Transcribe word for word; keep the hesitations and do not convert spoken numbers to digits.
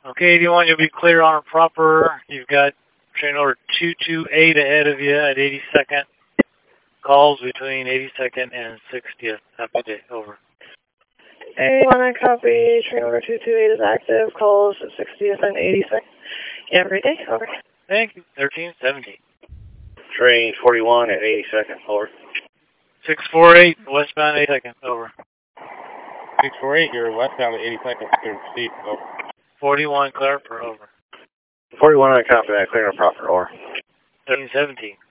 Okay, eighty-one, you'll be clear on proper. You've got train order two two eight ahead of you at eighty-second. Calls between eighty-second and sixtieth. Happy day. Over. eighty-one, I copy. Train order two two eight is active. Calls at sixtieth and eighty-second. You have a great day. Over. Thank you. thirteen seventeen. Train forty-one at eighty-second. Over. six four eight, westbound eighty-second. Over. six four eight, you're westbound at eighty-second. Clear to proceed. Over. forty-one, clear for over. forty-one, I copy that. Clear and proper. Over. thirteen seventeen.